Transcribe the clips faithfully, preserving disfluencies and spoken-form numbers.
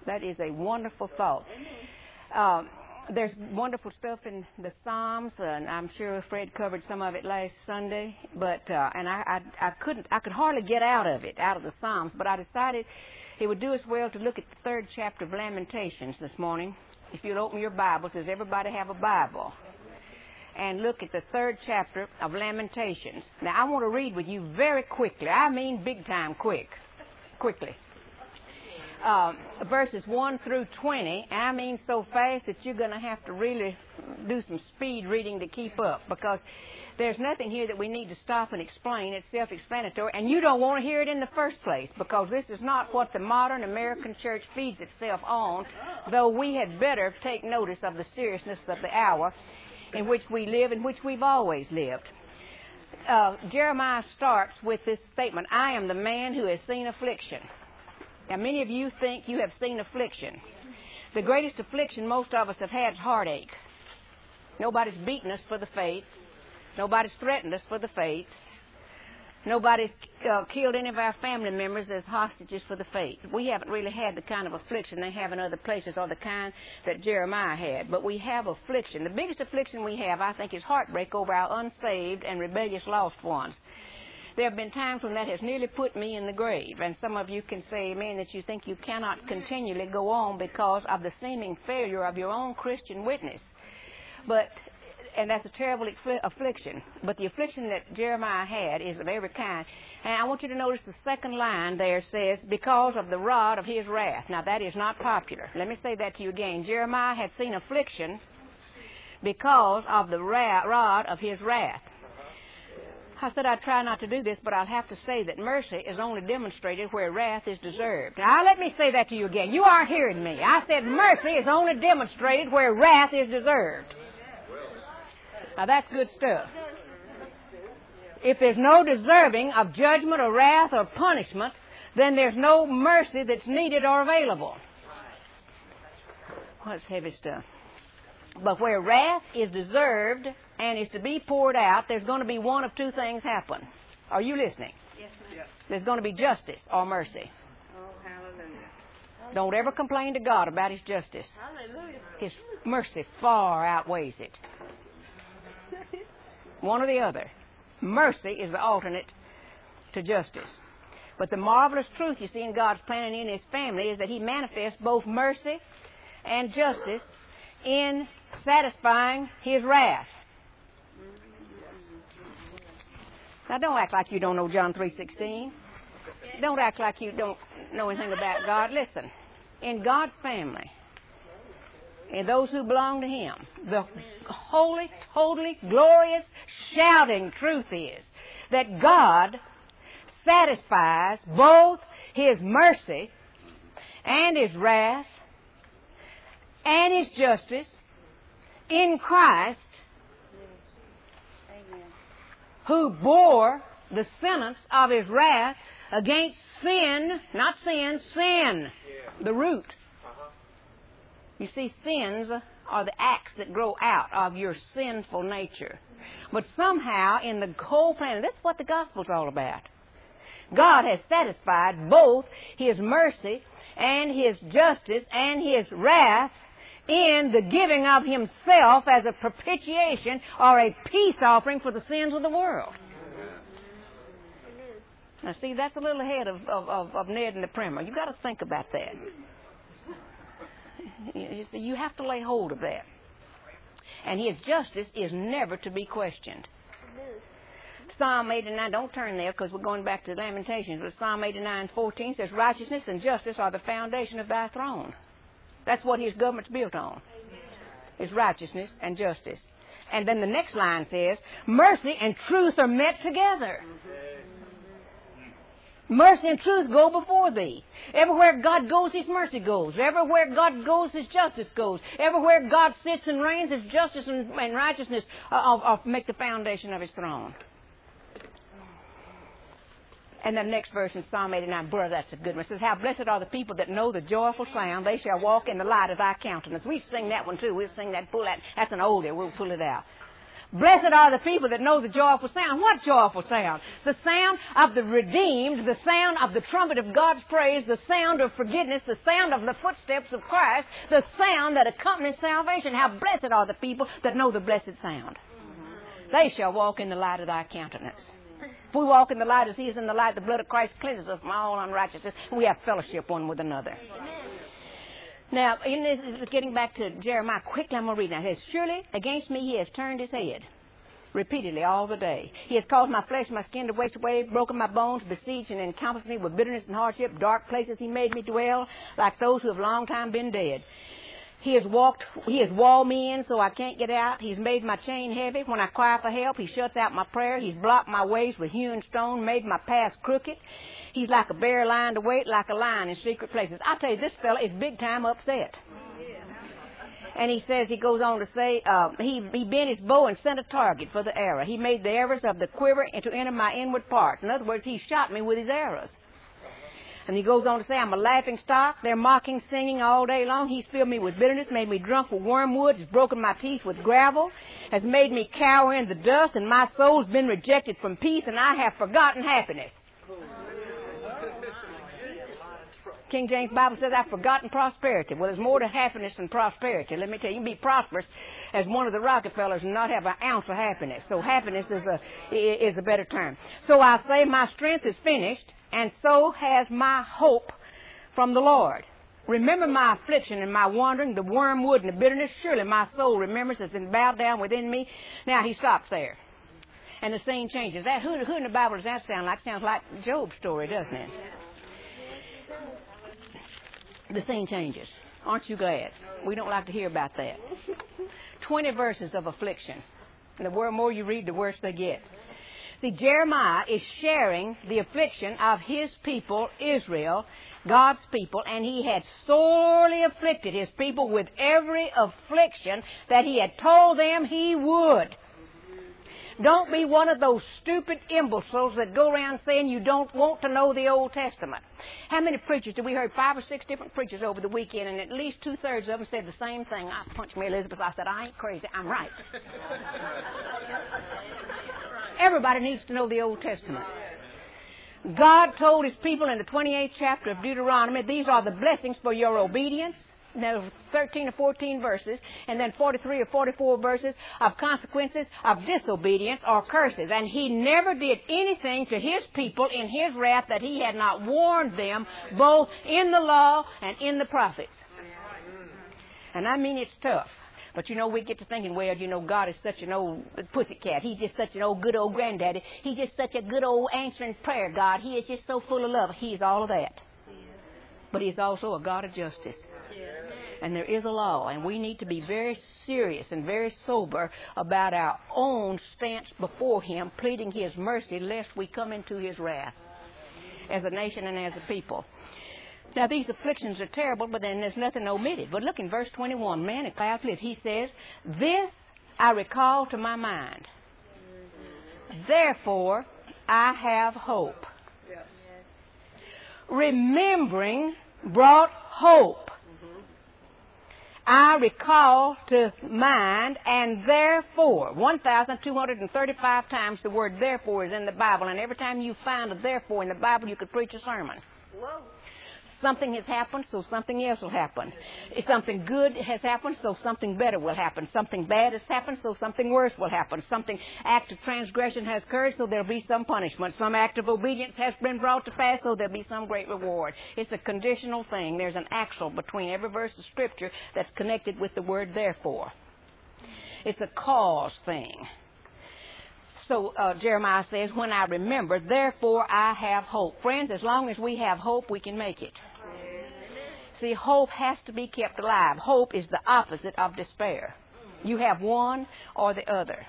That is a wonderful thought. Um, there's wonderful stuff in the Psalms, and I'm sure Fred covered some of it last Sunday. But uh, and I, I, I couldn't, I could hardly get out of it, out of the Psalms. But I decided it would do us well to look at the third chapter of Lamentations this morning. If you'll open your Bibles, does everybody have a Bible? And look at the third chapter of Lamentations. Now, I want to read with you very quickly. I mean big time quick. Quickly. Uh, verses one through twenty. I mean so fast that you're going to have to really do some speed reading to keep up, because there's nothing here that we need to stop and explain. It's self-explanatory, and you don't want to hear it in the first place, because this is not what the modern American church feeds itself on, though we had better take notice of the seriousness of the hour in which we live, in which we've always lived. Uh, Jeremiah starts with this statement, I am the man who has seen affliction. Now, many of you think you have seen affliction. The greatest affliction most of us have had is heartache. Nobody's beaten us for the faith. Nobody's threatened us for the faith. Nobody's uh, killed any of our family members as hostages for the faith. We haven't really had the kind of affliction they have in other places, or the kind that Jeremiah had. But we have affliction. The biggest affliction we have, I think, is heartbreak over our unsaved and rebellious lost ones. There have been times when that has nearly put me in the grave. And some of you can say, amen, that you think you cannot continually go on because of the seeming failure of your own Christian witness. But And that's a terrible affliction. But the affliction that Jeremiah had is of every kind. And I want you to notice the second line there says, because of the rod of his wrath. Now, that is not popular. Let me say that to you again. Jeremiah had seen affliction because of the ra- rod of his wrath. I said I'd try not to do this, but I'll have to say that mercy is only demonstrated where wrath is deserved. Now, let me say that to you again. You aren't hearing me. I said mercy is only demonstrated where wrath is deserved. Now, that's good stuff. If there's no deserving of judgment or wrath or punishment, then there's no mercy that's needed or available. Well, that's heavy stuff. But where wrath is deserved and is to be poured out, there's going to be one of two things happen. Are you listening? Yes, ma'am. There's going to be justice or mercy. Oh, hallelujah. Don't ever complain to God about His justice. Hallelujah. His mercy far outweighs it. One or the other. Mercy is the alternate to justice. But the marvelous truth you see in God's plan and in His family is that He manifests both mercy and justice in satisfying His wrath. Now, don't act like you don't know John three sixteen. Don't act like you don't know anything about God. Listen, in God's family, and those who belong to Him, the holy, totally glorious, shouting truth is that God satisfies both His mercy and His wrath and His justice in Christ, who bore the sentence of His wrath against sin, not sin, sin, the root. You see, sins are the acts that grow out of your sinful nature. But somehow in the whole plan, that's what the gospel's all about. God has satisfied both His mercy and His justice and His wrath in the giving of Himself as a propitiation or a peace offering for the sins of the world. Now, see, that's a little ahead of, of, of, of Ned and the Primer. You've got to think about that. You see, you have to lay hold of that. And His justice is never to be questioned. Psalm eighty-nine, don't turn there because we're going back to Lamentations, but Psalm eighty-nine fourteen says, righteousness and justice are the foundation of Thy throne. That's what His government's built on. Is righteousness and justice. And then the next line says, mercy and truth are met together. Mercy and truth go before Thee. Everywhere God goes, His mercy goes. Everywhere God goes, His justice goes. Everywhere God sits and reigns, His justice and, and righteousness uh, uh, make the foundation of His throne. And the next verse in Psalm eighty-nine, brother, that's a good one. It says, how blessed are the people that know the joyful sound. They shall walk in the light of Thy countenance. We sing that one too. We'll sing that, pull that. That's an oldie. We'll pull it out. Blessed are the people that know the joyful sound. What joyful sound? The sound of the redeemed, the sound of the trumpet of God's praise, the sound of forgiveness, the sound of the footsteps of Christ, the sound that accompanies salvation. How blessed are the people that know the blessed sound. They shall walk in the light of thy countenance. If we walk in the light as he is in the light, the blood of Christ cleanses us from all unrighteousness. We have fellowship one with another. Now, in this, getting back to Jeremiah, quickly I'm going to read now. It says, surely against me he has turned his head repeatedly all the day. He has caused my flesh and my skin to waste away, broken my bones, besieged and encompassed me with bitterness and hardship. Dark places he made me dwell, like those who have long time been dead. He has walked, he has walled me in so I can't get out. He's made my chain heavy. When I cry for help, he shuts out my prayer. He's blocked my ways with hewn stone, made my paths crooked. He's like a bear lying to wait, like a lion in secret places. I tell you, this fella is big time upset. And he says, he goes on to say, uh, he, he bent his bow and sent a target for the arrow. He made the arrows of the quiver to enter my inward parts. In other words, he shot me with his arrows. And he goes on to say, I'm a laughing stock. They're mocking, singing all day long. He's filled me with bitterness, made me drunk with wormwood, has broken my teeth with gravel, has made me cower in the dust, and my soul's been rejected from peace, and I have forgotten happiness. King James Bible says, I've forgotten prosperity. Well, there's more to happiness than prosperity. Let me tell you, you can be prosperous as one of the Rockefellers and not have an ounce of happiness. So happiness is a, is a better term. So I say, my strength is finished, and so has my hope from the Lord. Remember my affliction and my wandering, the wormwood and the bitterness. Surely my soul remembers it's been bowed down within me. Now he stops there. And the scene changes. That, who, who in the Bible does that sound like? Sounds like Job's story, doesn't it? The scene changes. Aren't you glad? We don't like to hear about that. Twenty verses of affliction. And the more you read, the worse they get. See, Jeremiah is sharing the affliction of his people, Israel, God's people, and he had sorely afflicted his people with every affliction that he had told them he would. Don't be one of those stupid imbeciles that go around saying you don't want to know the Old Testament. How many preachers did we heard? Five or six different preachers over the weekend, and at least two-thirds of them said the same thing. I punched me, Elizabeth. I said, I ain't crazy. I'm right. Everybody needs to know the Old Testament. God told his people in the twenty-eighth chapter of Deuteronomy, these are the blessings for your obedience. Now, thirteen or fourteen verses, and then forty-three or forty-four verses of consequences of disobedience or curses. And he never did anything to his people in his wrath that he had not warned them, both in the law and in the prophets. And I mean, it's tough. But, you know, we get to thinking, well, you know, God is such an old pussycat. He's just such an old, good old granddaddy. He's just such a good old answering prayer God. He is just so full of love. He's all of that. But he's also a God of justice. And there is a law, and we need to be very serious and very sober about our own stance before him, pleading his mercy, lest we come into his wrath as a nation and as a people. Now, these afflictions are terrible, but then there's nothing omitted. But look in verse twenty-one, man, it clouds live. He says, this I recall to my mind. Therefore, I have hope. Remembering brought hope. I recall to mind, and therefore, one thousand two hundred thirty-five times the word therefore is in the Bible, and every time you find a therefore in the Bible, you could preach a sermon. Whoa. Something has happened, so something else will happen. If something good has happened, so something better will happen. Something bad has happened, so something worse will happen. Something act of transgression has occurred, so there'll be some punishment. Some act of obedience has been brought to pass, so there'll be some great reward. It's a conditional thing. There's an axle between every verse of Scripture that's connected with the word therefore. It's a cause thing. So uh, Jeremiah says, when I remember, therefore I have hope. Friends, as long as we have hope, we can make it. See, hope has to be kept alive. Hope is the opposite of despair. You have one or the other.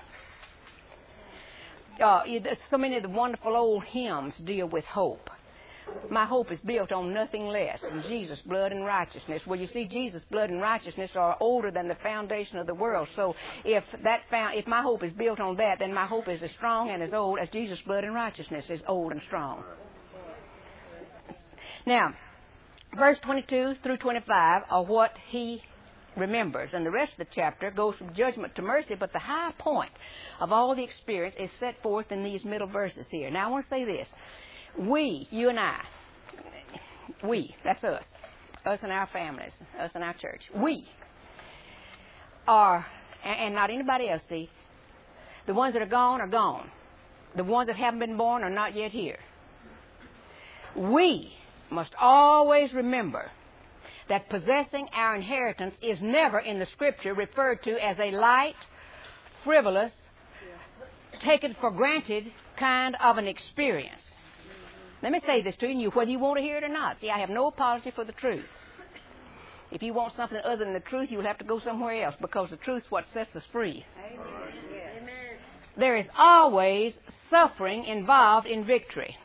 Uh, so many of the wonderful old hymns deal with hope. My hope is built on nothing less than Jesus' blood and righteousness. Well, you see, Jesus' blood and righteousness are older than the foundation of the world. So if that found, if my hope is built on that, then my hope is as strong and as old as Jesus' blood and righteousness is old and strong. Now, verse twenty-two through twenty-five are what he remembers. And the rest of the chapter goes from judgment to mercy, but the high point of all the experience is set forth in these middle verses here. Now I want to say this. We, you and I, we, that's us, us and our families, us and our church, we are, and not anybody else, see, the ones that are gone are gone. The ones that haven't been born are not yet here. We must always remember that possessing our inheritance is never in the Scripture referred to as a light, frivolous, taken for granted kind of an experience. Let me say this to you, whether you want to hear it or not. See, I have no apology for the truth. If you want something other than the truth, you'll have to go somewhere else, because the truth is what sets us free. Amen. There is always suffering involved in victory.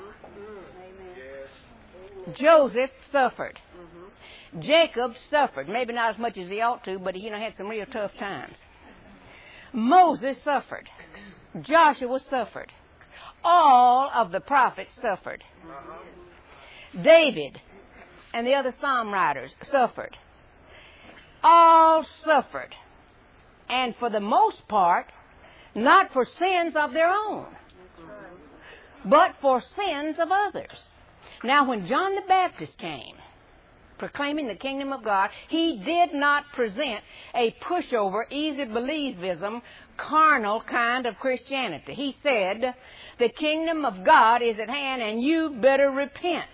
Mm-hmm. Joseph suffered. Mm-hmm. Jacob suffered. Maybe not as much as he ought to, but he, you know, had some real tough times. Moses suffered. Joshua suffered. All of the prophets suffered. Uh-huh. David and the other psalm writers suffered. All suffered. And for the most part, not for sins of their own, but for sins of others. Now, when John the Baptist came, proclaiming the kingdom of God, he did not present a pushover, easy believism, carnal kind of Christianity. He said, the kingdom of God is at hand and you better repent.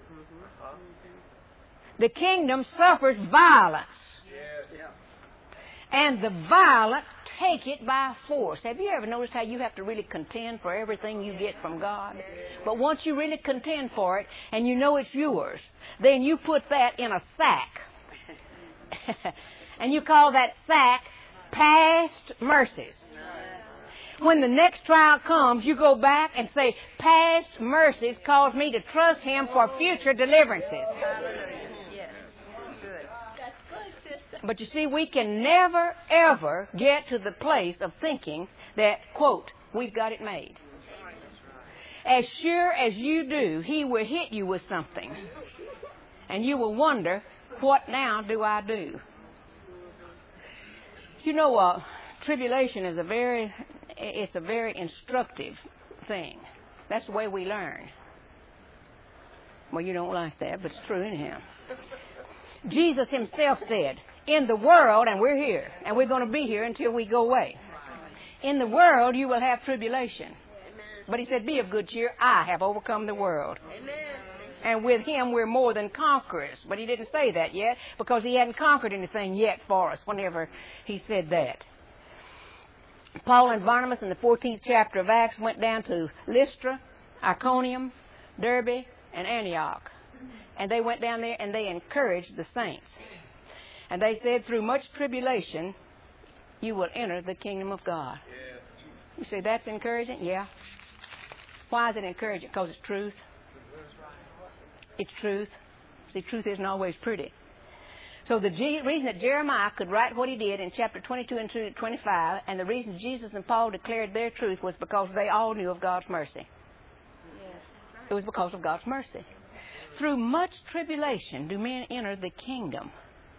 The kingdom suffers violence. And the violent take it by force. Have you ever noticed how you have to really contend for everything you get from God? But once you really contend for it and you know it's yours, then you put that in a sack. And you call that sack past mercies. When the next trial comes, you go back and say, past mercies cause me to trust Him for future deliverances. But you see, we can never, ever get to the place of thinking that, quote, we've got it made. As sure as you do, He will hit you with something. And you will wonder, what now do I do? You know, uh, tribulation is a very, it's a very instructive thing. That's the way we learn. Well, you don't like that, but it's true anyhow. Jesus Himself said, in the world, and we're here, and we're going to be here until we go away. In the world, you will have tribulation. But He said, be of good cheer. I have overcome the world. And with Him, we're more than conquerors. But He didn't say that yet, because He hadn't conquered anything yet for us whenever He said that. Paul and Barnabas in the fourteenth chapter of Acts went down to Lystra, Iconium, Derbe, and Antioch. And they went down there and they encouraged the saints. And they said, through much tribulation, you will enter the kingdom of God. You say, that's encouraging? Yeah. Why is it encouraging? Because it's truth. It's truth. See, truth isn't always pretty. So the G- reason that Jeremiah could write what he did in chapter twenty-two and twenty-five, and the reason Jesus and Paul declared their truth, was because they all knew of God's mercy. It was because of God's mercy. Through much tribulation do men enter the kingdom.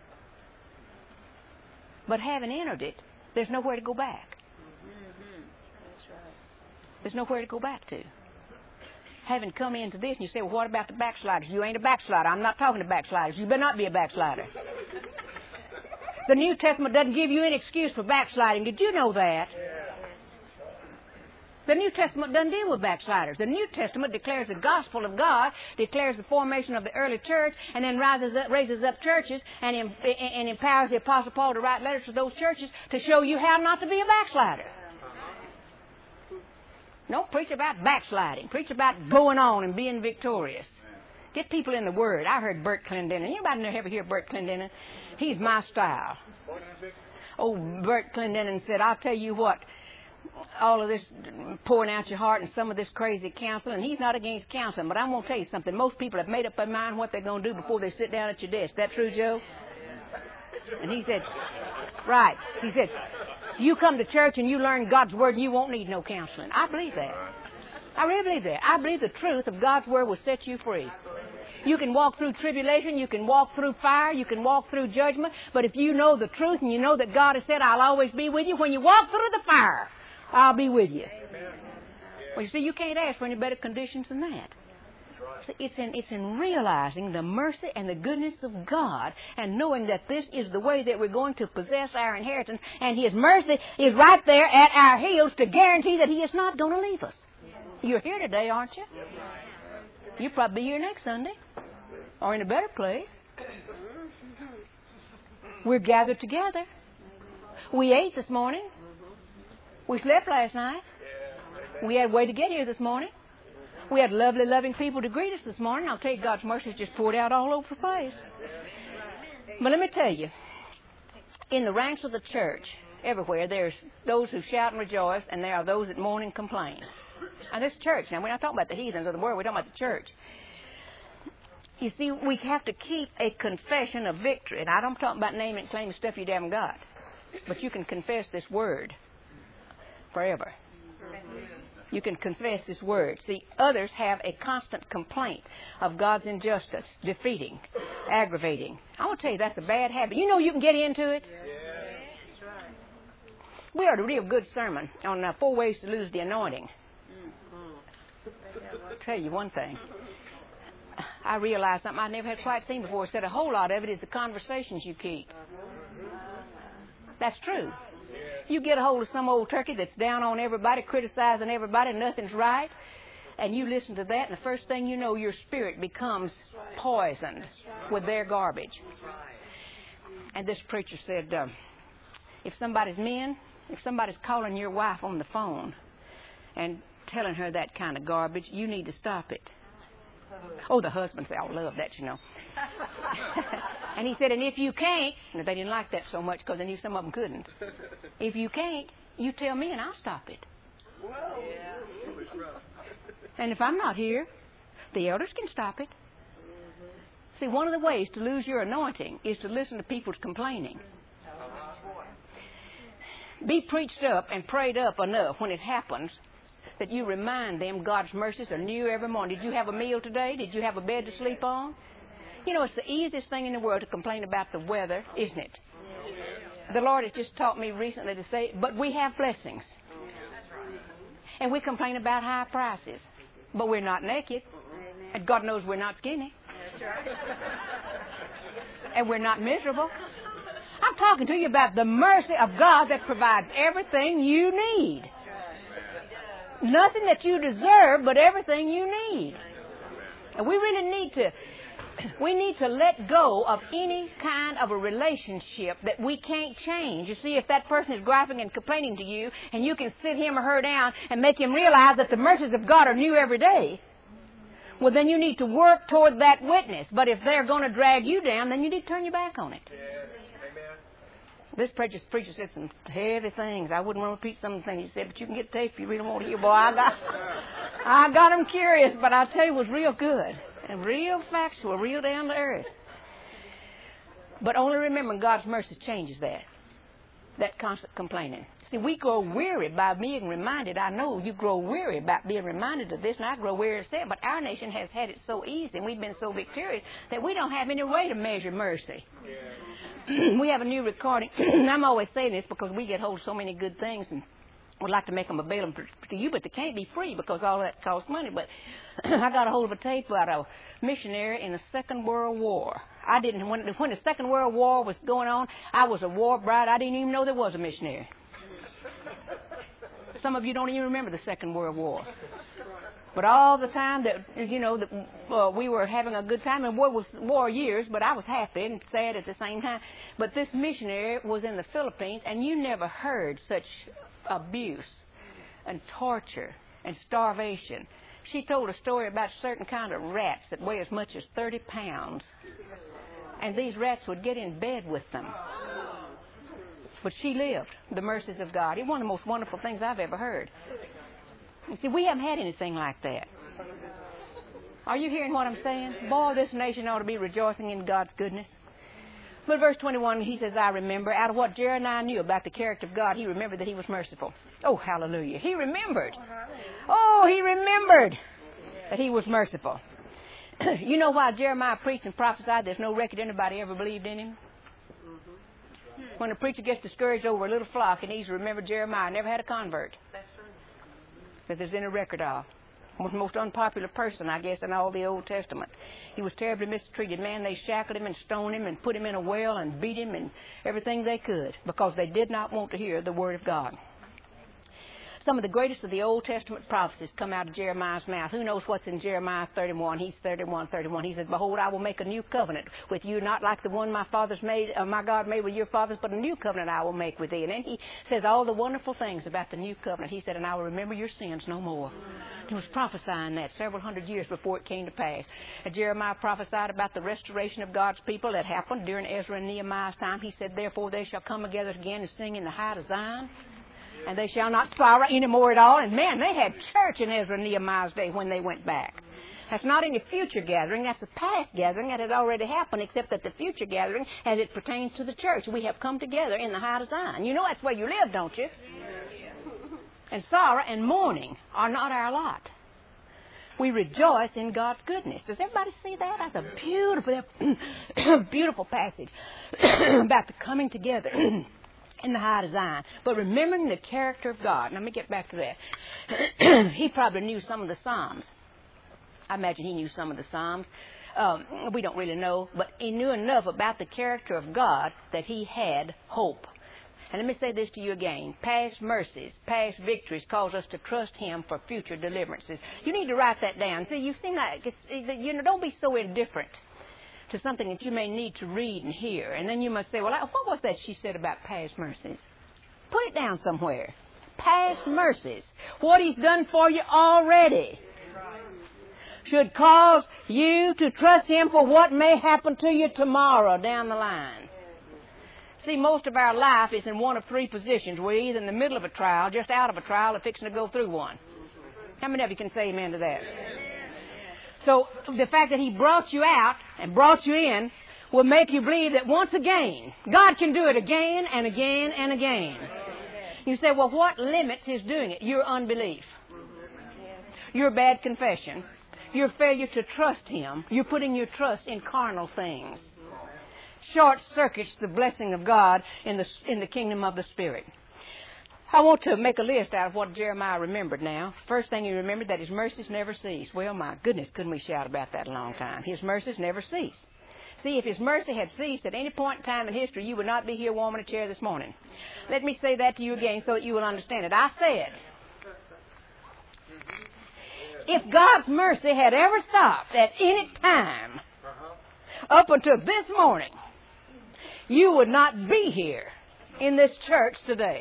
But having entered it, there's nowhere to go back. Mm-hmm. That's right. There's nowhere to go back to. Having come into this, and you say, well, what about the backsliders? You ain't a backslider. I'm not talking to backsliders. You better not be a backslider. The New Testament doesn't give you any excuse for backsliding. Did you know that? Yeah. The New Testament doesn't deal with backsliders. The New Testament declares the gospel of God, declares the formation of the early church, and then rises up, raises up churches and, em, and empowers the Apostle Paul to write letters to those churches to show you how not to be a backslider. Don't preach about backsliding. Preach about going on and being victorious. Get people in the Word. I heard Bert Clendenin. Anybody ever hear Bert Clendenin? He's my style. Oh, Bert Clendenin said, I'll tell you what, all of this pouring out your heart and some of this crazy counseling, and he's not against counseling, but I'm going to tell you something. Most people have made up their mind what they're going to do before they sit down at your desk. That true, Joe? And he said, right. He said, you come to church and you learn God's Word and you won't need no counseling. I believe that. I really believe that. I believe the truth of God's Word will set you free. You can walk through tribulation. You can walk through fire. You can walk through judgment. But if you know the truth and you know that God has said, I'll always be with you, when you walk through the fire, I'll be with you. Well, you see, you can't ask for any better conditions than that. See, it's in, it's in realizing the mercy and the goodness of God and knowing that this is the way that we're going to possess our inheritance, and His mercy is right there at our heels to guarantee that He is not going to leave us. You're here today, aren't you? You'll probably be here next Sunday or in a better place. We're gathered together. We ate this morning. We slept last night. We had a way to get here this morning. We had lovely, loving people to greet us this morning. I'll tell you, God's mercy just poured out all over the place. But let me tell you, in the ranks of the church, everywhere, there's those who shout and rejoice, and there are those that mourn and complain. And this church, now we're not talking about the heathens of the world, we're talking about the church. You see, we have to keep a confession of victory. And I don't talk about naming and claiming stuff you haven't got. But you can confess this word forever. You can confess this word. See, others have a constant complaint of God's injustice, defeating, aggravating. I want to tell you, that's a bad habit. You know you can get into it. We heard a real good sermon on uh, four ways to lose the anointing. I'll tell you one thing. I realized something I never had quite seen before. It said a whole lot of it is the conversations you keep. That's true. You get a hold of some old turkey that's down on everybody, criticizing everybody, nothing's right, and you listen to that, and the first thing you know, your spirit becomes poisoned with their garbage. And this preacher said, uh, if somebody's men, if somebody's calling your wife on the phone and telling her that kind of garbage, you need to stop it. Oh, the husbands, they all love that, you know. And he said, and if you can't, and they didn't like that so much because they knew some of them couldn't. If you can't, you tell me and I'll stop it. And if I'm not here, the elders can stop it. See, one of the ways to lose your anointing is to listen to people's complaining. Be preached up and prayed up enough when it happens that you remind them God's mercies are new every morning. Did you have a meal today? Did you have a bed to sleep on? You know, it's the easiest thing in the world to complain about the weather, isn't it? The Lord has just taught me recently to say, but we have blessings. And we complain about high prices. But we're not naked. And God knows we're not skinny. And we're not miserable. I'm talking to you about the mercy of God that provides everything you need. Nothing that you deserve, but everything you need. And we really need to, we need to let go of any kind of a relationship that we can't change. You see, if that person is griping and complaining to you, and you can sit him or her down and make him realize that the mercies of God are new every day, well, then you need to work toward that witness. But if they're going to drag you down, then you need to turn your back on it. This preacher, preacher said some heavy things. I wouldn't want to repeat some of the things he said, but you can get the tape if you really want to hear. Boy, I got, I got him curious, but I tell you, it was real good and real factual, real down to earth. But only remember, God's mercy changes that, that constant complaining. See, we grow weary by being reminded. I know you grow weary about being reminded of this, and I grow weary of that. But our nation has had it so easy, and we've been so victorious that we don't have any way to measure mercy. Yeah. We have a new recording. I'm always saying this because we get hold of so many good things and would like to make them available to you, but they can't be free because all that costs money. But I got a hold of a tape about a missionary in the Second World War. I didn't, when, when the Second World War was going on, I was a war bride. I didn't even know there was a missionary. Some of you don't even remember the Second World War. But all the time that, you know, that, uh, we were having a good time, and war was war years, but I was happy and sad at the same time. But this missionary was in the Philippines, and you never heard such abuse and torture and starvation. She told a story about certain kind of rats that weigh as much as thirty pounds. And these rats would get in bed with them. But she lived the mercies of God. It's one of the most wonderful things I've ever heard. You see, we haven't had anything like that. Are you hearing what I'm saying? Boy, this nation ought to be rejoicing in God's goodness. But verse twenty-one, he says, I remember, out of what Jeremiah knew about the character of God, he remembered that he was merciful. Oh, hallelujah. He remembered. Oh, he remembered that he was merciful. You know why Jeremiah preached and prophesied? There's no record anybody ever believed in him. When a preacher gets discouraged over a little flock, and he's remember Jeremiah never had a convert that there's any record of. Was the most unpopular person, I guess, in all the Old Testament. He was terribly mistreated. Man, they shackled him and stoned him and put him in a well and beat him and everything they could because they did not want to hear the Word of God. Some of the greatest of the Old Testament prophecies come out of Jeremiah's mouth. Who knows what's in Jeremiah thirty-one? He's thirty-one, thirty-one. He says, "Behold, I will make a new covenant with you, not like the one my fathers made, uh, my God made with your fathers, but a new covenant I will make with thee." And then he says all the wonderful things about the new covenant. He said, "And I will remember your sins no more." He was prophesying that several hundred years before it came to pass. And Jeremiah prophesied about the restoration of God's people that happened during Ezra and Nehemiah's time. He said, "Therefore they shall come together again and sing in the height of Zion, and they shall not sorrow any more at all." And man, they had church in Ezra and Nehemiah's day when they went back. That's not any future gathering. That's a past gathering that had already happened, except that the future gathering, as it pertains to the church, we have come together in the height of Zion. You know that's where you live, don't you? And sorrow and mourning are not our lot. We rejoice in God's goodness. Does everybody see that? That's a beautiful, beautiful passage about the coming together in the height of Zion. But remembering the character of God. Let me get back to that. He probably knew some of the Psalms. I imagine he knew some of the Psalms. Um, we don't really know, but he knew enough about the character of God that he had hope. And let me say this to you again. Past mercies, past victories cause us to trust Him for future deliverances. You need to write that down. See, you seem like, it's, you know, don't be so indifferent to something that you may need to read and hear. And then you must say, well, what was that she said about past mercies? Put it down somewhere. Past mercies. What He's done for you already should cause you to trust Him for what may happen to you tomorrow down the line. See, most of our life is in one of three positions. We're either in the middle of a trial, just out of a trial, or fixing to go through one. How many of you can say amen to that? So the fact that He brought you out and brought you in will make you believe that once again, God can do it again and again and again. You say, well, what limits His doing it? Your unbelief. Your bad confession. Your failure to trust Him. You're putting your trust in carnal things. Short circuits the blessing of God in the in the kingdom of the Spirit. I want to make a list out of what Jeremiah remembered now. First thing he remembered, that His mercies never cease. Well, my goodness, couldn't we shout about that a long time? His mercies never cease. See, if His mercy had ceased at any point in time in history, you would not be here warming a chair this morning. Let me say that to you again so that you will understand it. I said, if God's mercy had ever stopped at any time up until this morning, you would not be here in this church today.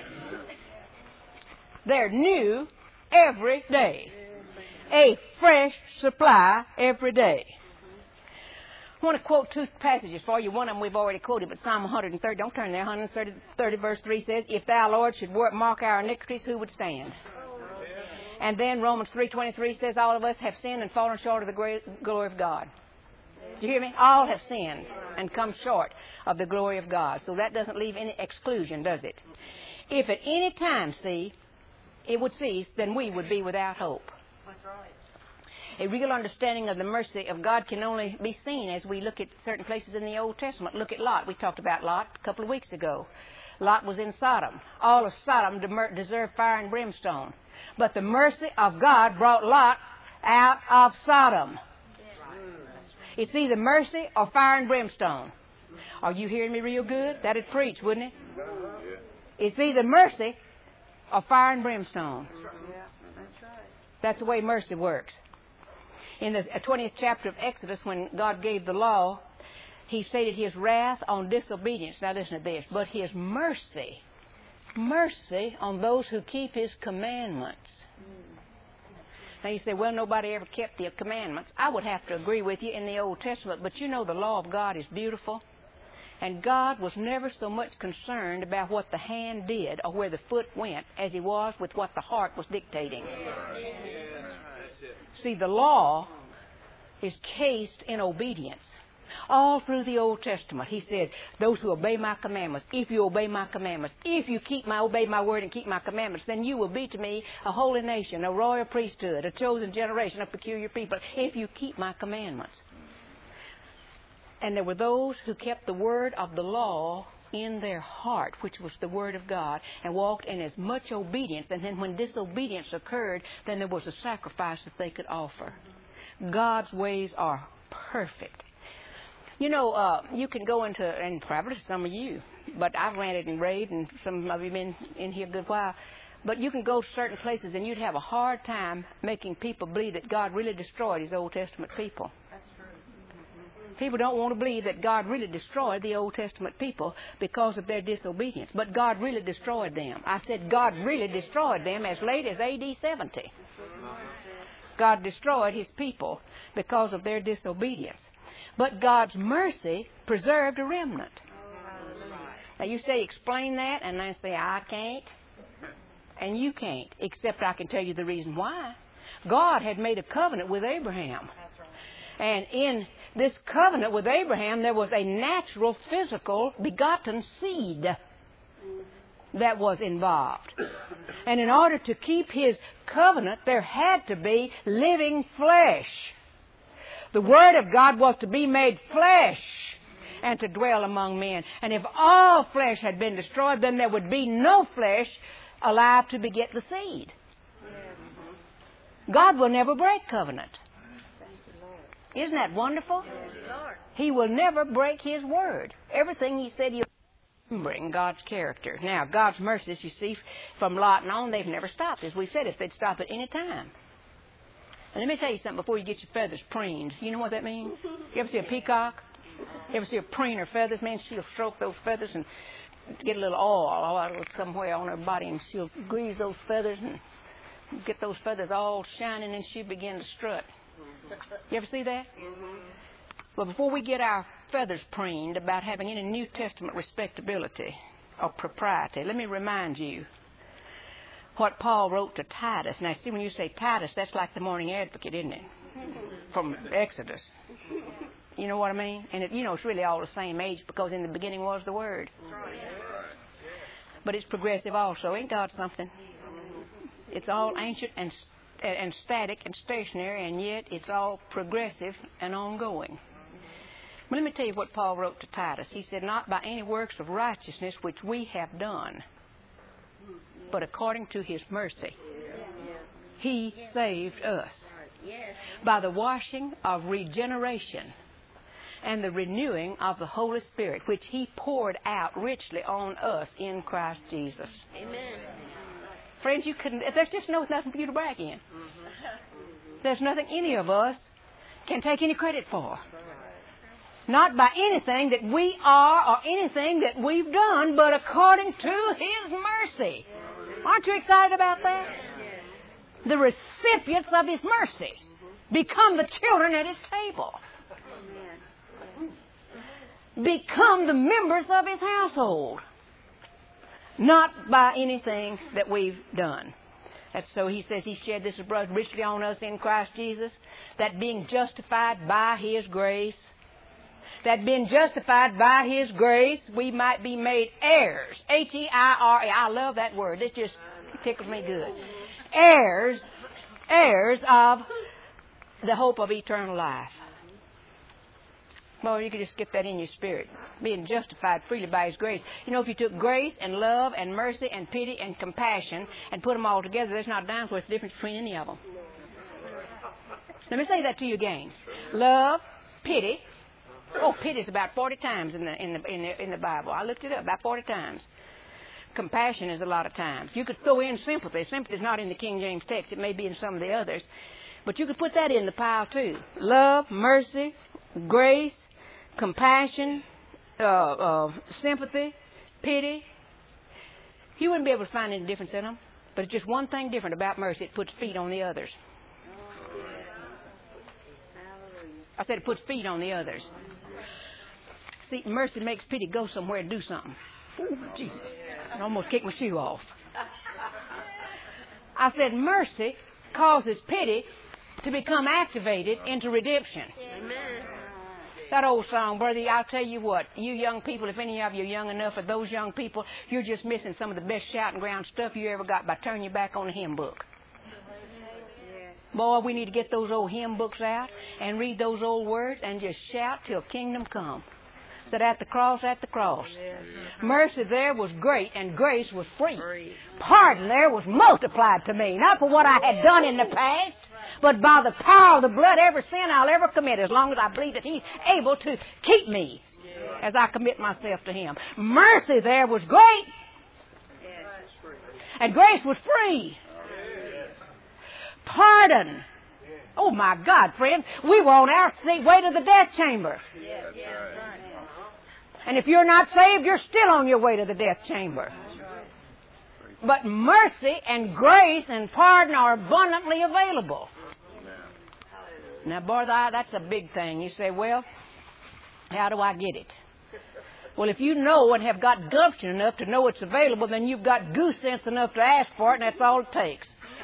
They're new every day. A fresh supply every day. I want to quote two passages for you. One of them we've already quoted, but Psalm one hundred thirty, don't turn there, one hundred thirty verse three says, "If Thou, Lord, should work, mark our iniquities, who would stand?" And then Romans three twenty-three says, "All of us have sinned and fallen short of the great glory of God." Do you hear me? All have sinned and come short of the glory of God. So that doesn't leave any exclusion, does it? If at any time, see, it would cease, then we would be without hope. That's right. A real understanding of the mercy of God can only be seen as we look at certain places in the Old Testament. Look at Lot. We talked about Lot a couple of weeks ago. Lot was in Sodom. All of Sodom deserved fire and brimstone. But the mercy of God brought Lot out of Sodom. It's either mercy or fire and brimstone. Are you hearing me real good? That'd preach, wouldn't it? It's either mercy or fire and brimstone. That's the way mercy works. In the twentieth chapter of Exodus, when God gave the law, He stated His wrath on disobedience. Now listen to this. But His mercy, mercy on those who keep His commandments. Now you say, well, nobody ever kept the commandments. I would have to agree with you in the Old Testament, but you know the law of God is beautiful. And God was never so much concerned about what the hand did or where the foot went as He was with what the heart was dictating. See, the law is cased in obedience. All through the Old Testament, he said, those who obey my commandments, if you obey my commandments, if you keep my, obey my word and keep my commandments, then you will be to me a holy nation, a royal priesthood, a chosen generation, a peculiar people, if you keep my commandments. And there were those who kept the word of the law in their heart, which was the word of God, and walked in as much obedience. And then when disobedience occurred, then there was a sacrifice that they could offer. God's ways are perfect. You know, uh, you can go into, and probably some of you, but I've ranted and raved, and some of you have been in here a good while, but you can go to certain places and you'd have a hard time making people believe that God really destroyed His Old Testament people. People don't want to believe that God really destroyed the Old Testament people because of their disobedience. But God really destroyed them. I said God really destroyed them as late as A D seventy. God destroyed His people because of their disobedience. But God's mercy preserved a remnant. Now you say, explain that, and I say, I can't. And you can't, except I can tell you the reason why. God had made a covenant with Abraham. And in this covenant with Abraham, there was a natural, physical, begotten seed that was involved. And in order to keep His covenant, there had to be living flesh. The Word of God was to be made flesh and to dwell among men. And if all flesh had been destroyed, then there would be no flesh alive to beget the seed. God will never break covenant. Isn't that wonderful? He will never break His word. Everything He said, He'll bring God's character. Now, God's mercies, you see, from Lot and on, they've never stopped. As we said, if they'd stop at any time. And let me tell you something before you get your feathers preened. You know what that means? You ever see a peacock? You ever see her preen her feathers? Man, she'll stroke those feathers and get a little oil out of somewhere on her body, and she'll grease those feathers and get those feathers all shining, and she'll begin to strut. You ever see that? Mm-hmm. Well, before we get our feathers preened about having any New Testament respectability or propriety, let me remind you what Paul wrote to Titus. Now, see, when you say Titus, that's like the Morning Advocate, isn't it? From Exodus. You know what I mean? And, it, you know, it's really all the same age because in the beginning was the Word. But it's progressive also. Ain't God something? It's all ancient and and static and stationary, and yet it's all progressive and ongoing. But let me tell you what Paul wrote to Titus. He said, not by any works of righteousness which we have done, but according to His mercy, He saved us by the washing of regeneration and the renewing of the Holy Spirit, which He poured out richly on us in Christ Jesus. Amen. Friends, you couldn't, there's just no, nothing for you to brag in. There's nothing any of us can take any credit for. Not by anything that we are or anything that we've done, but according to His mercy. Aren't you excited about that? The recipients of His mercy become the children at His table. Become the members of His household. Not by anything that we've done. And so he says He shed this blood richly on us in Christ Jesus, that being justified by His grace, that being justified by His grace, we might be made heirs. H E I R A. I love that word. It just tickles me good. Heirs, heirs of the hope of eternal life. Well, you could just get that in your spirit. Being justified freely by His grace. You know, if you took grace and love and mercy and pity and compassion and put them all together, there's not a dime's worth of difference between any of them. Let me say that to you again. Love, pity. Oh, pity is about forty times in the in the in the, in the Bible. I looked it up, about forty times. Compassion is a lot of times. You could throw in sympathy. Sympathy is not in the King James text. It may be in some of the others. But you could put that in the pile too. Love, mercy, grace, compassion, uh, uh, sympathy, pity. You wouldn't be able to find any difference in them. But it's just one thing different about mercy. It puts feet on the others. I said it puts feet on the others. See, mercy makes pity go somewhere and do something. Ooh, Jesus. I almost kicked my shoe off. I said mercy causes pity to become activated into redemption. Amen. That old song, brother, I'll tell you what, you young people, if any of you are young enough, or those young people, you're just missing some of the best shouting ground stuff you ever got by turning your back on a hymn book. Boy, we need to get those old hymn books out and read those old words and just shout till kingdom come. Said at the cross, at the cross. Mercy there was great and grace was free. Pardon there was multiplied to me, not for what I had done in the past, but by the power of the blood, every sin I'll ever commit, as long as I believe that He's able to keep me as I commit myself to Him. Mercy there was great and grace was free. Pardon. Oh my God, friends, we were on our seat way to the death chamber. And if you're not saved, you're still on your way to the death chamber. But mercy and grace and pardon are abundantly available. Now, boy, that's a big thing. You say, well, how do I get it? Well, if you know and have got gumption enough to know it's available, then you've got goose sense enough to ask for it, and that's all it takes.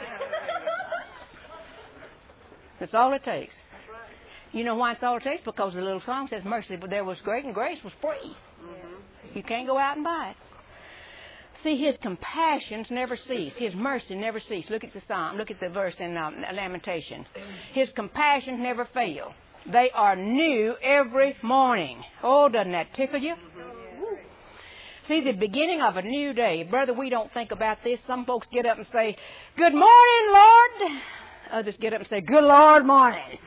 That's all it takes. You know why it's all it takes? Because the little song says mercy, but there was great and grace was free. You can't go out and buy it. See, His compassions never cease. His mercy never cease. Look at the psalm. Look at the verse in um, Lamentation. His compassions never fail. They are new every morning. Oh, doesn't that tickle you? See, the beginning of a new day. Brother, we don't think about this. Some folks get up and say, good morning, Lord. Others get up and say, good Lord morning.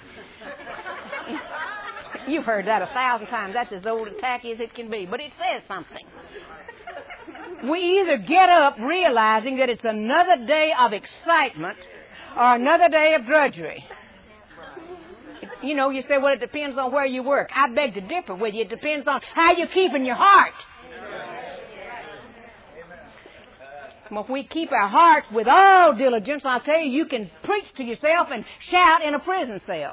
You've heard that a thousand times. That's as old and tacky as it can be. But it says something. We either get up realizing that it's another day of excitement or another day of drudgery. You know, you say, well, it depends on where you work. I beg to differ with you. It depends on how you're keeping your heart. Well, if we keep our hearts with all diligence, I'll tell you, you can preach to yourself and shout in a prison cell.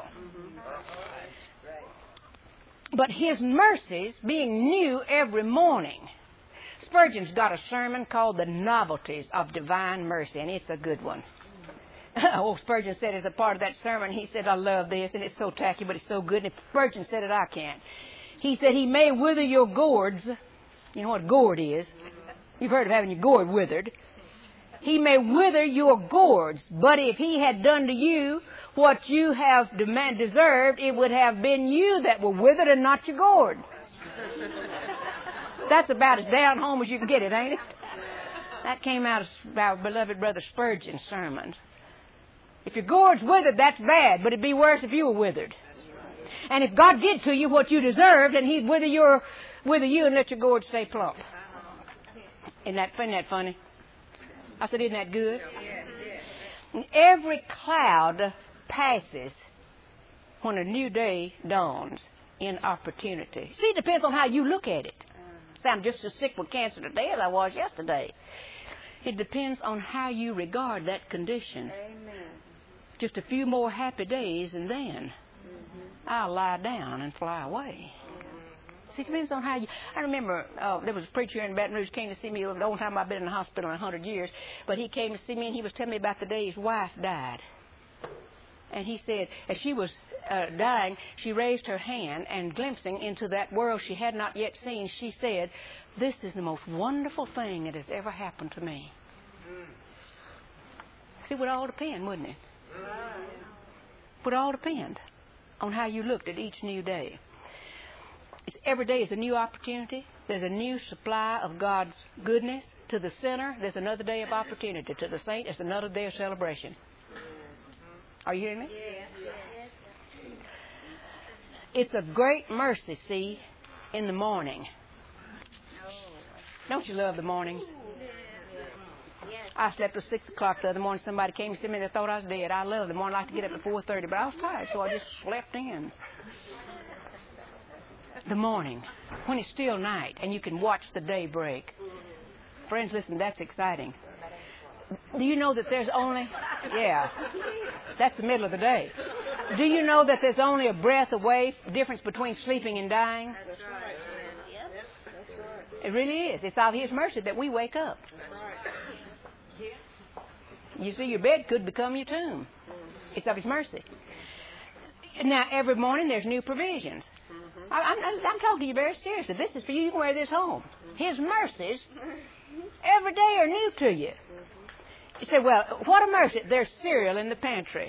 But His mercies being new every morning. Spurgeon's got a sermon called The Novelties of Divine Mercy, and it's a good one. Oh, Spurgeon said as a part of that sermon, he said, I love this, and it's so tacky, but it's so good. And if Spurgeon said it, I can't. He said, He may wither your gourds. You know what a gourd is? You've heard of having your gourd withered. He may wither your gourds, but if He had done to you what you have demand deserved, it would have been you that were withered and not your gourd. That's about as down home as you can get it, ain't it? That came out of our beloved brother Spurgeon's sermons. If your gourd's withered, that's bad, but it'd be worse if you were withered. And if God did to you what you deserved, then He'd wither your, wither you and let your gourd stay plump. Isn't that, isn't that funny? I said, isn't that good? And every cloud passes when a new day dawns in opportunity. See, it depends on how you look at it. See, I'm just as sick with cancer today as I was yesterday. It depends on how you regard that condition. Amen. Just a few more happy days and then mm-hmm. I'll lie down and fly away. See, it depends on how you... I remember uh, there was a preacher in Baton Rouge came to see me the only time I've been in the hospital in a hundred years. But he came to see me and he was telling me about the day his wife died. And he said, as she was uh, dying, she raised her hand and glimpsing into that world she had not yet seen, she said, this is the most wonderful thing that has ever happened to me. Mm. See, it would all depend, wouldn't it? Mm. It would all depend on how you looked at each new day. It's, every day is a new opportunity. There's a new supply of God's goodness. To the sinner, there's another day of opportunity. To the saint, it's another day of celebration. Are you hearing me? Yes. It's a great mercy, see, in the morning. Don't you love the mornings? I slept till six o'clock the other morning. Somebody came to see me. They thought I was dead. I love the morning. I like to get up at four thirty, but I was tired, so I just slept in. The morning, when it's still night and you can watch the day break. Friends, listen, that's exciting. Do you know that there's only... Yeah, that's the middle of the day. Do you know that there's only a breath away difference between sleeping and dying? That's right. It really is. It's of His mercy that we wake up. You see, your bed could become your tomb. It's of His mercy. Now, every morning there's new provisions. I, I'm, I'm talking to you very seriously. This is for you. You can wear this home. His mercies every day are new to you. You say, well, what a mercy. There's cereal in the pantry.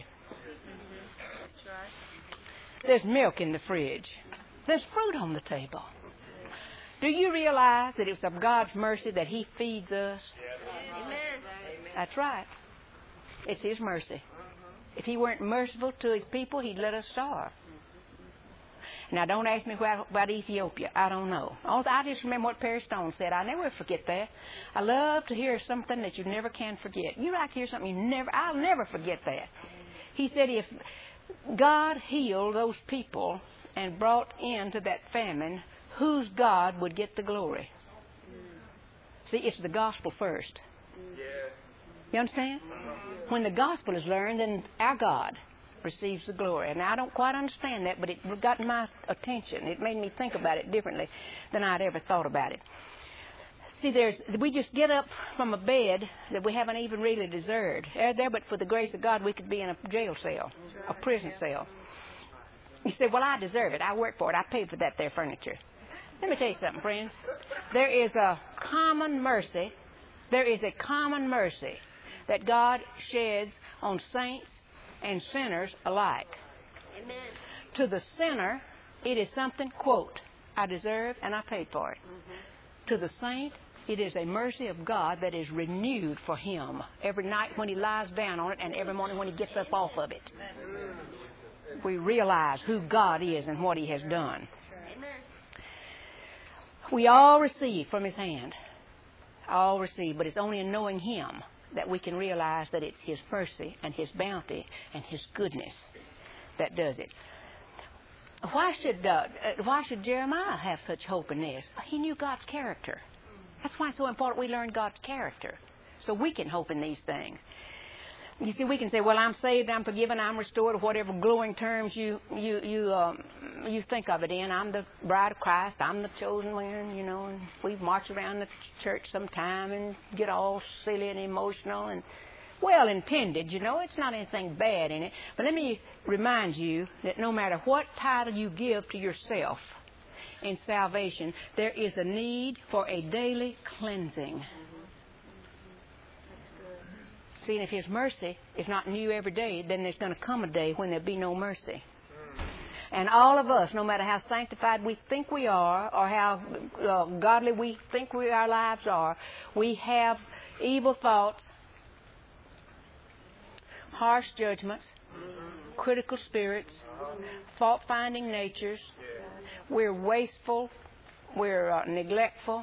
There's milk in the fridge. There's fruit on the table. Do you realize that it's of God's mercy that He feeds us? Amen. That's right. It's His mercy. If He weren't merciful to His people, He'd let us starve. Now, don't ask me about, about Ethiopia. I don't know. I just remember what Perry Stone said. I never forget that. I love to hear something that you never can forget. You like to hear something you never, I'll never forget that. He said if God healed those people and brought into that famine, whose God would get the glory? See, it's the gospel first. You understand? When the gospel is learned, then our God receives the glory. And I don't quite understand that, but it got my attention. It made me think about it differently than I'd ever thought about it. See, there's we just get up from a bed that we haven't even really deserved. There, but for the grace of God, we could be in a jail cell, a prison cell. You say, well, I deserve it. I worked for it. I paid for that there furniture. Let me tell you something, friends. There is a common mercy. There is a common mercy that God sheds on saints and sinners alike. Amen. To the sinner, it is something, quote, I deserve and I paid for it. Mm-hmm. To the saint, it is a mercy of God that is renewed for him every night when he lies down on it and every morning when he gets up off of it. Mm-hmm. We realize who God is and what He has done. Amen. We all receive from His hand. All receive, but it's only in knowing Him that we can realize that it's His mercy and His bounty and His goodness that does it. Why should uh, why should Jeremiah have such hope in this? He knew God's character. That's why it's so important we learn God's character, so we can hope in these things. You see, we can say, well, I'm saved, I'm forgiven, I'm restored, or whatever glowing terms you you you um, you think of it in. I'm the bride of Christ, I'm the chosen one, you know, and we march around the church sometime and get all silly and emotional and well-intended, you know. It's not anything bad in it. But let me remind you that no matter what title you give to yourself in salvation, there is a need for a daily cleansing. See, and if His mercy is not new every day, then there's going to come a day when there'll be no mercy. And all of us, no matter how sanctified we think we are or how uh, godly we think we, our lives are, we have evil thoughts, harsh judgments, critical spirits, fault-finding natures. We're wasteful. We're uh, neglectful.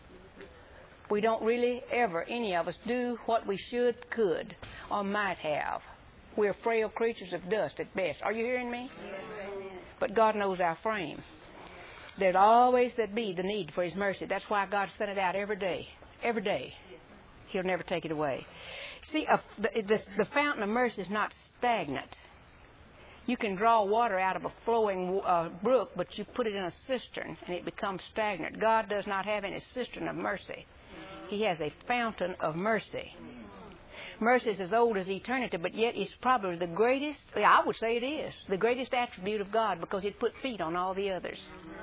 We don't really ever, any of us, do what we should, could, or might have. We're frail creatures of dust at best. Are you hearing me? But God knows our frame. There'll always that be the need for His mercy. That's why God sent it out every day. Every day. He'll never take it away. See, uh, the, the, the fountain of mercy is not stagnant. You can draw water out of a flowing uh, brook, but you put it in a cistern and it becomes stagnant. God does not have any cistern of mercy. He has a fountain of mercy. Mercy is as old as eternity, but yet it's probably the greatest, I would say it is, the greatest attribute of God because it put feet on all the others.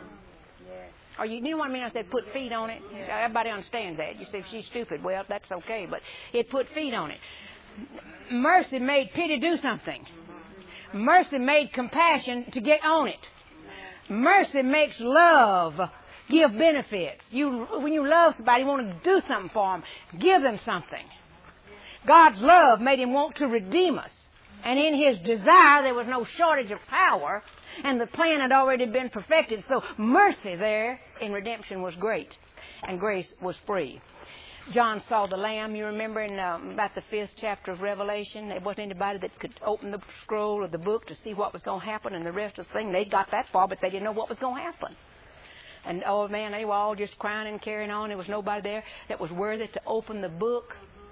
Or you, you know what I mean? I said put feet on it. Everybody understands that. You say, she's stupid. Well, that's okay, but it put feet on it. Mercy made pity do something. Mercy made compassion to get on it. Mercy makes love give benefits. You, when you love somebody, you want to do something for them. Give them something. God's love made Him want to redeem us. And in His desire, there was no shortage of power. And the plan had already been perfected. So mercy there in redemption was great. And grace was free. John saw the Lamb, you remember, in um, about the fifth chapter of Revelation. There wasn't anybody that could open the scroll of the book to see what was going to happen. And the rest of the thing, they got that far, but they didn't know what was going to happen. And, oh, man, they were all just crying and carrying on. There was nobody there that was worthy to open the book.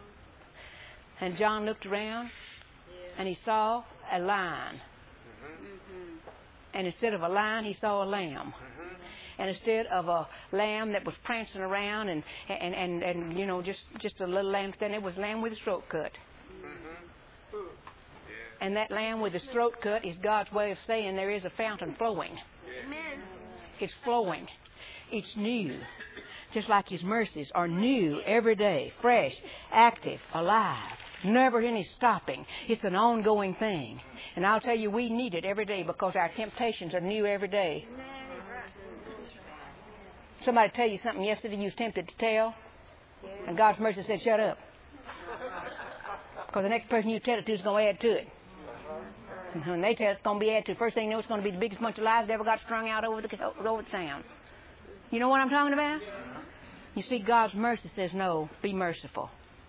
And John looked around, and he saw a lion. Mm-hmm. And instead of a lion, he saw a lamb. Mm-hmm. And instead of a lamb that was prancing around and, and, and, and you know, just, just a little lamb standing, it was a lamb with his throat cut. Mm-hmm. And that lamb with his throat cut is God's way of saying there is a fountain flowing. Amen. It's flowing. It's new. Just like His mercies are new every day, fresh, active, alive. Never any stopping. It's an ongoing thing. And I'll tell you, we need it every day because our temptations are new every day. Somebody tell you something yesterday you was tempted to tell, and God's mercy said, shut up. Because the next person you tell it to is going to add to it. And when they tell it, it's going to be added to. First thing you know, it's going to be the biggest bunch of lies that ever got strung out over the, over the town. You know what I'm talking about? You see, God's mercy says, no, be merciful.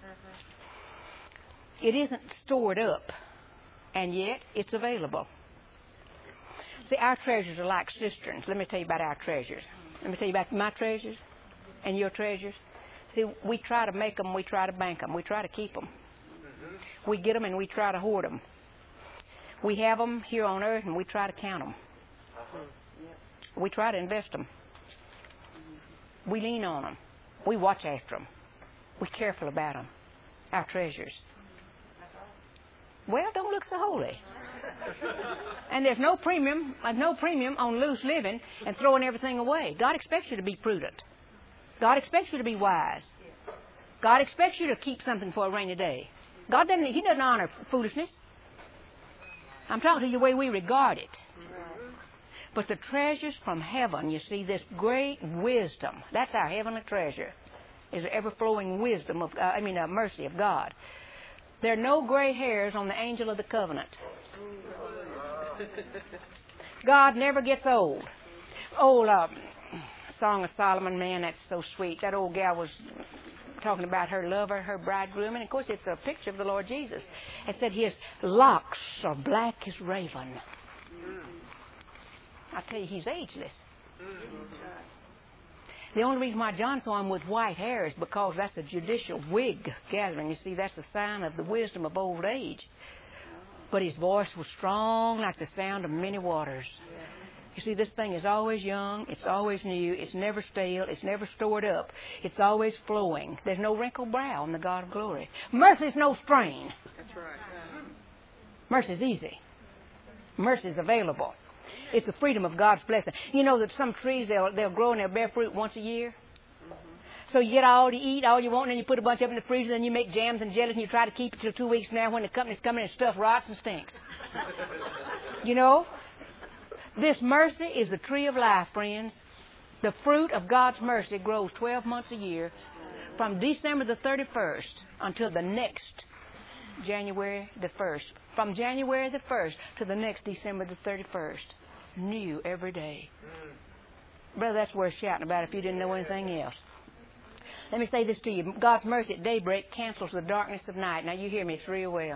It isn't stored up, and yet it's available. See, our treasures are like cisterns. Let me tell you about our treasures. Let me tell you about my treasures and your treasures. See, we try to make them, we try to bank them, we try to keep them. We get them and we try to hoard them. We have them here on earth and we try to count them. We try to invest them. We lean on them. We watch after them. We're careful about them, our treasures. Well, don't look so holy. And there's no premium, uh, no premium on loose living and throwing everything away. God expects you to be prudent. God expects you to be wise. God expects you to keep something for a rainy day. God doesn't, He doesn't honor foolishness. I'm talking to you the way we regard it. But the treasures from heaven, you see, this great wisdom, that's our heavenly treasure, is the ever-flowing wisdom of, uh, I mean, uh, mercy of God. There are no gray hairs on the angel of the covenant. God never gets old. Old uh, Song of Solomon, man, that's so sweet. That old gal was talking about her lover, her bridegroom, and of course it's a picture of the Lord Jesus. It said his locks are black as raven. I tell you, he's ageless. The only reason why John saw him with white hair is because that's a judicial wig gathering. You see, that's a sign of the wisdom of old age. But his voice was strong like the sound of many waters. You see, this thing is always young. It's always new. It's never stale. It's never stored up. It's always flowing. There's no wrinkled brow on the God of glory. Mercy's no strain. That's right. Mercy's easy. Mercy's available. It's the freedom of God's blessing. You know that some trees, they'll, they'll grow and they'll bear fruit once a year? Mm-hmm. So you get all to eat, all you want, and then you put a bunch of them in the freezer, and then you make jams and jellies, and you try to keep it till two weeks from now when the company's coming and stuff rots and stinks. You know? This mercy is the tree of life, friends. The fruit of God's mercy grows twelve months a year from December the thirty-first until the next January the first. From January the first to the next December the thirty-first. New every day. Brother, that's worth shouting about if you didn't know anything else. Let me say this to you. God's mercy at daybreak cancels the darkness of night. Now, you hear me, it's real well.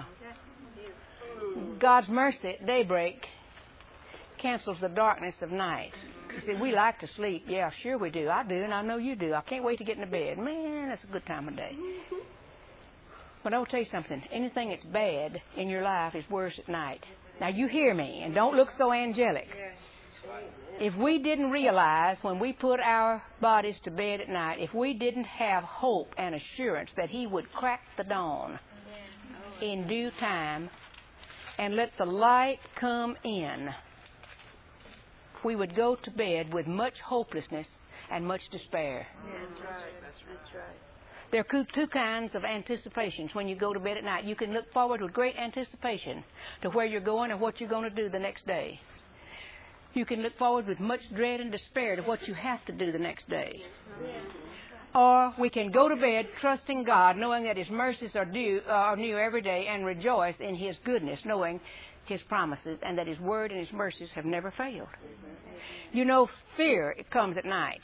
God's mercy at daybreak cancels the darkness of night. You see, we like to sleep. Yeah, sure we do. I do, and I know you do. I can't wait to get into bed. Man, that's a good time of day. But I'll tell you something. Anything that's bad in your life is worse at night. Now, you hear me, and don't look so angelic. If we didn't realize when we put our bodies to bed at night, if we didn't have hope and assurance that He would crack the dawn in due time and let the light come in, we would go to bed with much hopelessness and much despair. That's right. That's right. There are two kinds of anticipations when you go to bed at night. You can look forward with great anticipation to where you're going or what you're going to do the next day. You can look forward with much dread and despair to what you have to do the next day. Or we can go to bed trusting God, knowing that His mercies are, due, uh, are new every day, and rejoice in His goodness, knowing His promises and that His word and His mercies have never failed. You know, fear, it comes at night.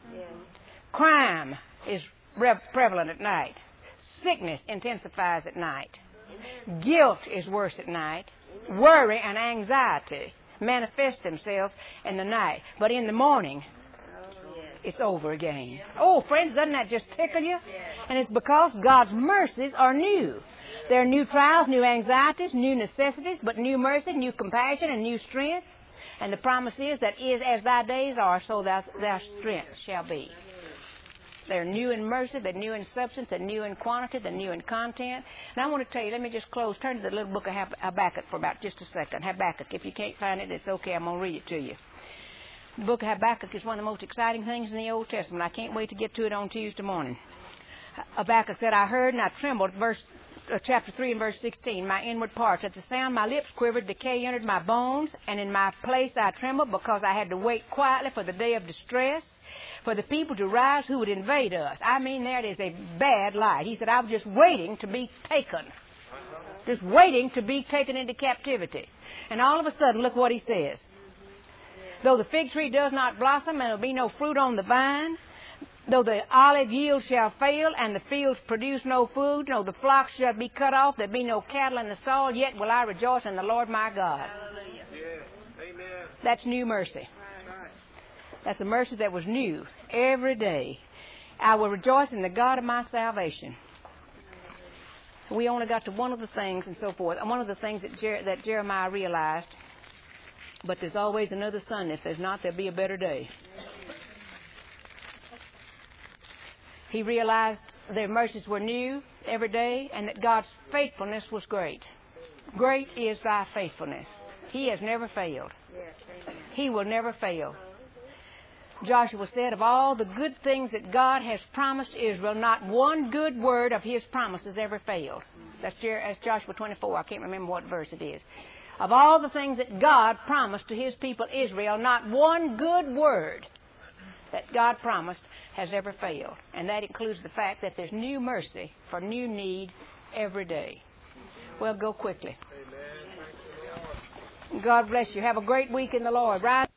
Crime is prevalent at night. Sickness intensifies at night. Guilt is worse at night. Worry and anxiety manifest themselves in the night. But in the morning, it's over again. Oh, friends, doesn't that just tickle you? And it's because God's mercies are new. There are new trials, new anxieties, new necessities, but new mercy, new compassion, and new strength. And the promise is that is as thy days are, so thy, thy strength shall be. They're new in mercy, they're new in substance, they're new in quantity, they're new in content. And I want to tell you, let me just close. Turn to the little book of Habakkuk for about just a second. Habakkuk. If you can't find it, it's okay. I'm going to read it to you. The book of Habakkuk is one of the most exciting things in the Old Testament. I can't wait to get to it on Tuesday morning. Habakkuk said, I heard and I trembled, verse uh, chapter three and verse sixteen, my inward parts. At the sound my lips quivered, decay entered my bones, and in my place I trembled because I had to wait quietly for the day of distress, for the people to rise who would invade us. I mean, there it is a bad light. He said, I was just waiting to be taken. Just waiting to be taken into captivity. And all of a sudden, look what he says. Though the fig tree does not blossom, and there will be no fruit on the vine, though the olive yield shall fail, and the fields produce no food, though the flocks shall be cut off, there be no cattle in the stall, yet will I rejoice in the Lord my God. Hallelujah. Yeah. Amen. That's new mercy. That's a mercy that was new every day. I will rejoice in the God of my salvation. We only got to one of the things and so forth. And one of the things that, Jer- that Jeremiah realized, but there's always another Sunday. If there's not, there'll be a better day. He realized their mercies were new every day and that God's faithfulness was great. Great is thy faithfulness. He has never failed. Yes, amen. He will never fail. Joshua said, of all the good things that God has promised Israel, not one good word of his promises ever failed. That's, Jer- that's Joshua twenty-four. I can't remember what verse it is. Of all the things that God promised to his people Israel, not one good word that God promised has ever failed. And that includes the fact that there's new mercy for new need every day. Well, go quickly. God bless you. Have a great week in the Lord. Rise.